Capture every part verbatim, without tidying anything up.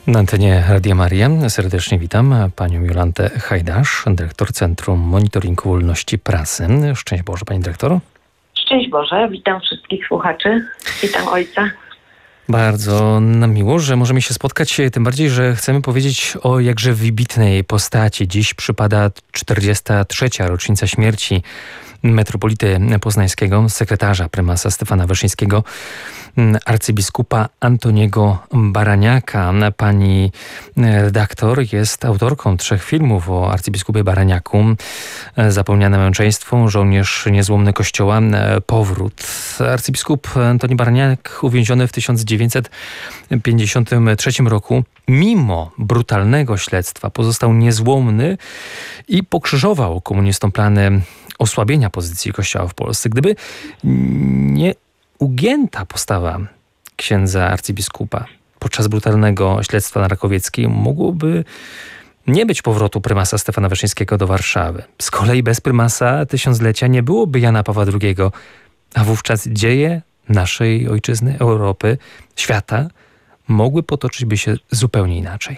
Na antenie Radia Maria serdecznie witam panią Jolantę Hajdasz, dyrektor Centrum Monitoringu Wolności Prasy. Szczęść Boże, pani dyrektor. Szczęść Boże, witam wszystkich słuchaczy, witam ojca. Bardzo nam miło, że możemy się spotkać, tym bardziej, że chcemy powiedzieć o jakże wybitnej postaci. Dziś przypada czterdziesta trzecia rocznica śmierci metropolity poznańskiego, sekretarza prymasa Stefana Wyszyńskiego, arcybiskupa Antoniego Baraniaka. Pani redaktor jest autorką trzech filmów o arcybiskupie Baraniaku: Zapomniane męczeństwo, Żołnierz niezłomny Kościoła, Powrót. Arcybiskup Antoni Baraniak, uwięziony w tysiąc dziewięćset pięćdziesiątym trzecim roku, mimo brutalnego śledztwa pozostał niezłomny i pokrzyżował komunistom plany osłabienia pozycji Kościoła w Polsce. Gdyby nie ugięta postawa księdza arcybiskupa podczas brutalnego śledztwa na Rakowieckiej, mogłoby nie być powrotu prymasa Stefana Wyszyńskiego do Warszawy. Z kolei bez prymasa tysiąclecia nie byłoby Jana Pawła drugiego, a wówczas dzieje naszej ojczyzny, Europy, świata mogły potoczyć by się zupełnie inaczej.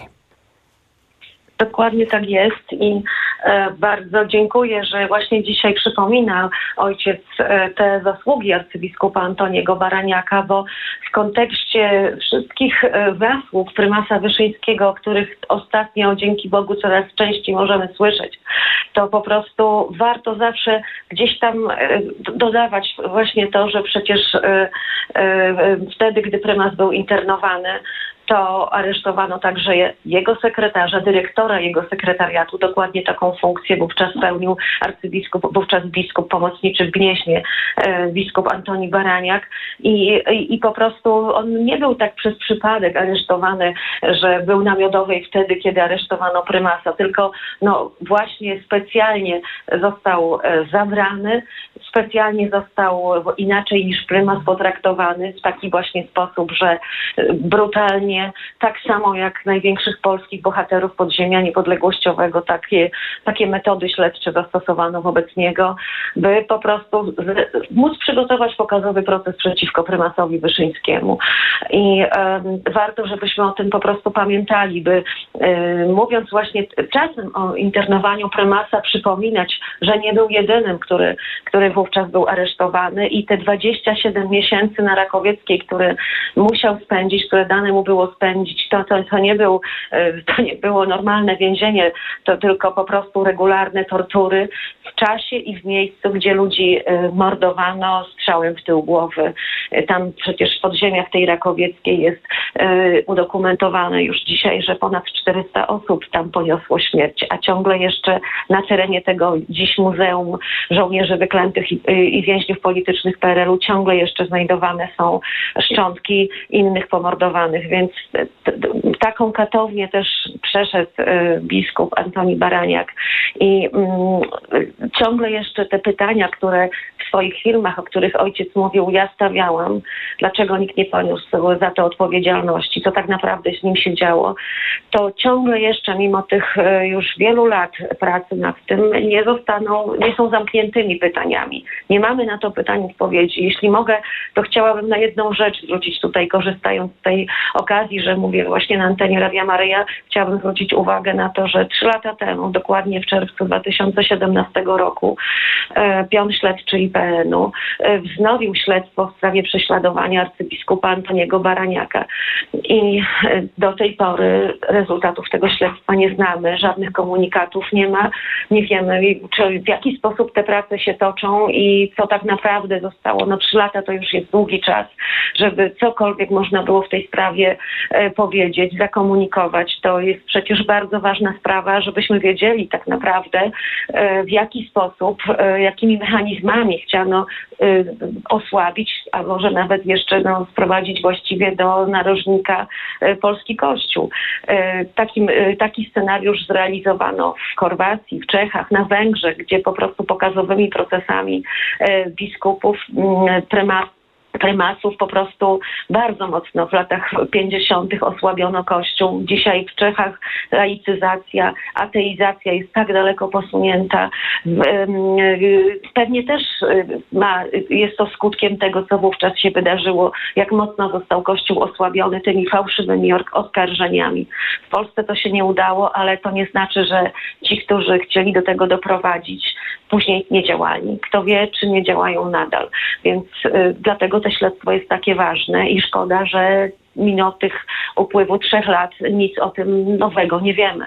Dokładnie tak jest i e, bardzo dziękuję, że właśnie dzisiaj przypomina ojciec e, te zasługi arcybiskupa Antoniego Baraniaka, bo w kontekście wszystkich e, zasług prymasa Wyszyńskiego, o których ostatnio dzięki Bogu coraz częściej możemy słyszeć, to po prostu warto zawsze gdzieś tam e, dodawać właśnie to, że przecież e, e, wtedy, gdy prymas był internowany, to aresztowano także jego sekretarza, dyrektora jego sekretariatu. Dokładnie taką funkcję wówczas pełnił arcybiskup, wówczas biskup pomocniczy w Gnieźnie, biskup Antoni Baraniak. I, i, I po prostu on nie był tak przez przypadek aresztowany, że był na Miodowej wtedy, kiedy aresztowano prymasa, tylko no właśnie specjalnie został zabrany, specjalnie został inaczej niż prymas potraktowany w taki właśnie sposób, że brutalnie, tak samo jak największych polskich bohaterów podziemia niepodległościowego, takie, takie metody śledcze zastosowano wobec niego, by po prostu z, móc przygotować pokazowy proces przeciwko prymasowi Wyszyńskiemu. I um, warto, żebyśmy o tym po prostu pamiętali, by um, mówiąc właśnie czasem o internowaniu prymasa, przypominać, że nie był jedynym, który, który wówczas był aresztowany i te dwadzieścia siedem miesięcy na Rakowieckiej, które musiał spędzić, które dane mu było spędzić, to, to, to, nie był, to nie było normalne więzienie, to tylko po prostu regularne tortury w czasie i w miejscu, gdzie ludzi mordowano strzałem w tył głowy. Tam przecież w podziemiach tej Rakowieckiej jest udokumentowane już dzisiaj, że ponad czterysta osób tam poniosło śmierć, a ciągle jeszcze na terenie tego dziś Muzeum Żołnierzy Wyklętych i, i Więźniów Politycznych P R L u ciągle jeszcze znajdowane są szczątki innych pomordowanych, więc taką katownię też przeszedł biskup Antoni Baraniak i mm, ciągle jeszcze te pytania, które w swoich filmach, o których ojciec mówił, ja stawiałam, dlaczego nikt nie poniósł za to odpowiedzialności, co tak naprawdę z nim się działo, to ciągle jeszcze mimo tych już wielu lat pracy nad tym nie zostaną, nie są zamkniętymi pytaniami. Nie mamy na to pytań odpowiedzi. Jeśli mogę, to chciałabym na jedną rzecz zwrócić tutaj, korzystając z tej okazji, że mówię właśnie na antenie Radia Maryja, chciałabym zwrócić uwagę na to, że trzy lata temu, dokładnie w czerwcu dwa tysiące siedemnastego roku, e, pion śledczy I P N u e, wznowił śledztwo w sprawie prześladowania arcybiskupa Antoniego Baraniaka. I e, do tej pory rezultatów tego śledztwa nie znamy, żadnych komunikatów nie ma, nie wiemy, czy w jaki sposób te prace się toczą i co tak naprawdę zostało. No trzy lata to już jest długi czas, żeby cokolwiek można było w tej sprawie e, powiedzieć, zakomunikować. To jest przecież bardzo ważna sprawa, żebyśmy wiedzieli tak naprawdę e, w jaki sposób, e, jakimi mechanizmami chciano e, osłabić, a może nawet jeszcze no, sprowadzić właściwie do narożnika e, polski Kościół. E, takim, e, taki scenariusz zrealizowano w Chorwacji, w Czechach, na Węgrzech, gdzie po prostu pokazowymi procesami e, biskupów m, prymas prymasów po prostu bardzo mocno w latach pięćdziesiątych osłabiono Kościół. Dzisiaj w Czechach laicyzacja, ateizacja jest tak daleko posunięta. Pewnie też ma, jest to skutkiem tego, co wówczas się wydarzyło, jak mocno został Kościół osłabiony tymi fałszywymi oskarżeniami. W Polsce to się nie udało, ale to nie znaczy, że ci, którzy chcieli do tego doprowadzić, później nie działali. Kto wie, czy nie działają nadal. Więc y, dlatego to śledztwo jest takie ważne i szkoda, że mimo tych upływu trzech lat nic o tym nowego nie wiemy.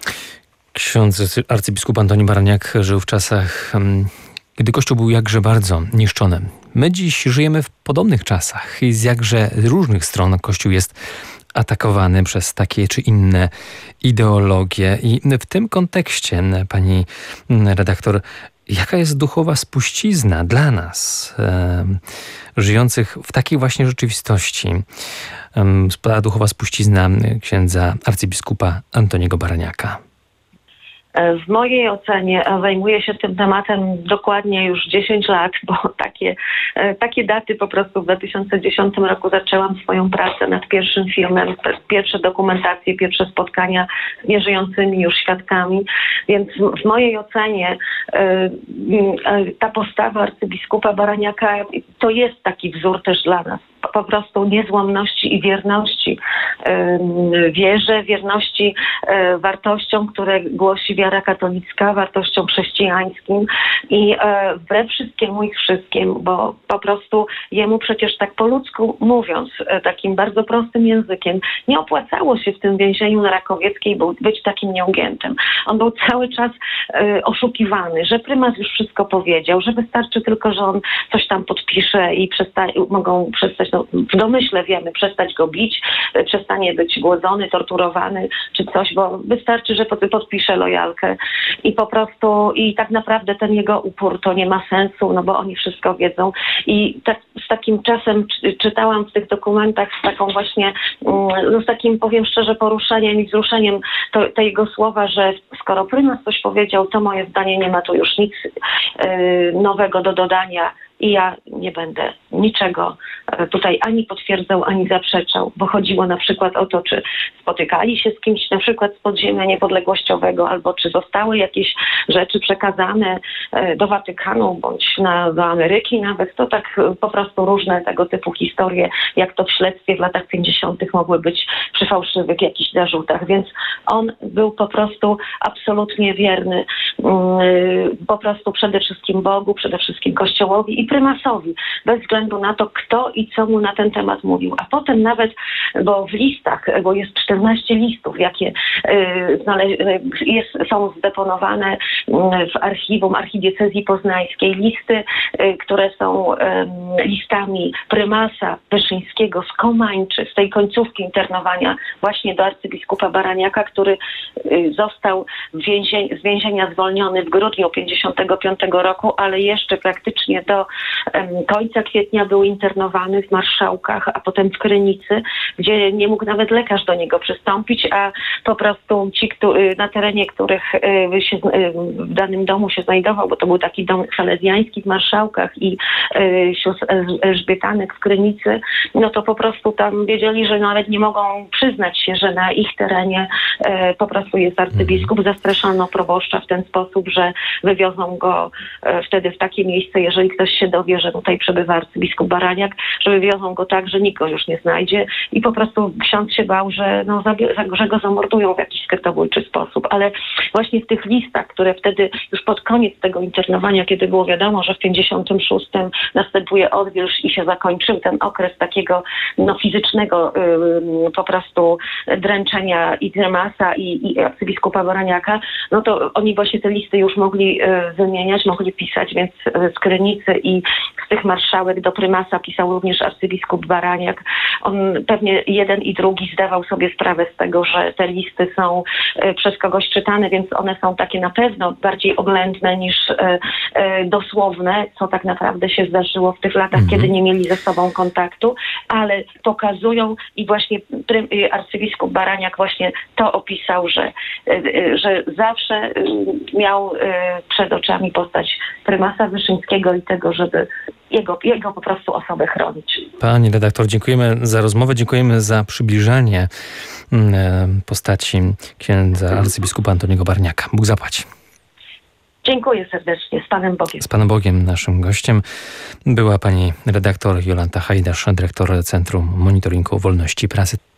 Ksiądz arcybiskup Antoni Baraniak żył w czasach, gdy Kościół był jakże bardzo niszczony. My dziś żyjemy w podobnych czasach i z jakże różnych stron Kościół jest atakowany przez takie czy inne ideologie. I w tym kontekście, pani redaktor, jaka jest duchowa spuścizna dla nas, e, żyjących w takiej właśnie rzeczywistości, e, duchowa spuścizna księdza arcybiskupa Antoniego Baraniaka? W mojej ocenie zajmuję się tym tematem dokładnie już dziesięć lat, bo takie, takie daty po prostu w dwa tysiące dziesiątym roku zaczęłam swoją pracę nad pierwszym filmem, pierwsze dokumentacje, pierwsze spotkania z nieżyjącymi już świadkami, więc w mojej ocenie ta postawa arcybiskupa Baraniaka to jest taki wzór też dla nas. Po prostu niezłomności i wierności wierze, wierności wartościom, które głosi wiara katolicka, wartościom chrześcijańskim i wbrew wszystkiemu i wszystkim, bo po prostu jemu przecież tak po ludzku mówiąc, takim bardzo prostym językiem, nie opłacało się w tym więzieniu na Rakowieckiej być takim nieugiętym. On był cały czas oszukiwany, że prymas już wszystko powiedział, że wystarczy tylko, że on coś tam podpisze i przesta- mogą przestać, no, w domyśle wiemy, przestać go bić, przestanie być głodzony, torturowany czy coś, bo wystarczy, że podpisze lojalkę i po prostu i tak naprawdę ten jego upór to nie ma sensu, no bo oni wszystko wiedzą i tak, z takim czasem czy, czytałam w tych dokumentach z taką właśnie, no z takim powiem szczerze poruszeniem i wzruszeniem to, te jego słowa, że skoro prymas coś powiedział, to moje zdanie nie ma tu już nic yy, nowego do dodania. I ja nie będę niczego tutaj ani potwierdzał, ani zaprzeczał, bo chodziło na przykład o to, czy spotykali się z kimś na przykład z podziemia niepodległościowego, albo czy zostały jakieś rzeczy przekazane do Watykanu, bądź na, do Ameryki nawet. To tak po prostu różne tego typu historie, jak to w śledztwie w latach pięćdziesiątych mogły być przy fałszywych jakichś zarzutach. Więc on był po prostu absolutnie wierny po prostu przede wszystkim Bogu, przede wszystkim Kościołowi i prymasowi, bez względu na to, kto i co mu na ten temat mówił. A potem nawet, bo w listach, bo jest czternaście listów, jakie y, jest, są zdeponowane w archiwum archidiecezji poznańskiej, listy, y, które są y, listami prymasa Wyszyńskiego z Komańczy, z tej końcówki internowania właśnie do arcybiskupa Baraniaka, który y, został więzień, z więzienia zwolniony w grudniu pięćdziesiątego piątego roku, ale jeszcze praktycznie do końca kwietnia był internowany w Marszałkach, a potem w Krynicy, gdzie nie mógł nawet lekarz do niego przystąpić, a po prostu ci, na terenie których się, w danym domu się znajdował, bo to był taki dom salezjański w Marszałkach i sióstr Elżbietanek w Krynicy, no to po prostu tam wiedzieli, że nawet nie mogą przyznać się, że na ich terenie po prostu jest arcybiskup. Zastraszano proboszcza w ten sposób, że wywiozą go wtedy w takie miejsce, jeżeli ktoś się dowie, że tutaj przebywa arcybiskup Baraniak, że wywiozą go tak, że nikt go już nie znajdzie i po prostu ksiądz się bał, że, no, że go zamordują w jakiś skrytobójczy sposób. Ale właśnie w tych listach, które wtedy już pod koniec tego internowania, kiedy było wiadomo, że w pięćdziesiątym szóstym następuje odwilż i się zakończył ten okres takiego no, fizycznego yy, po prostu dręczenia i prymasa i, i arcybiskupa Baraniaka, no to oni właśnie te listy już mogli yy, wymieniać, mogli pisać, więc yy, z Krynicy i z tych marszałek do prymasa pisał również arcybiskup Baraniak. On pewnie jeden i drugi zdawał sobie sprawę z tego, że te listy są y, przez kogoś czytane, więc one są takie na pewno bardziej oględne niż y, y, dosłowne, co tak naprawdę się zdarzyło w tych latach, mm-hmm. kiedy nie mieli ze sobą kontaktu, ale pokazują i właśnie prym, y, arcybiskup Baraniak właśnie to opisał, że, y, y, że zawsze y, miał y, przed oczami postać prymasa Wyszyńskiego i tego, że żeby jego, jego po prostu osobę chronić. Pani redaktor, dziękujemy za rozmowę, dziękujemy za przybliżenie postaci księdza arcybiskupa Antoniego Baraniaka. Bóg zapłać. Dziękuję serdecznie. Z Panem Bogiem. Z Panem Bogiem naszym gościem była pani redaktor Jolanta Hajdasz, dyrektor Centrum Monitoringu Wolności Prasy.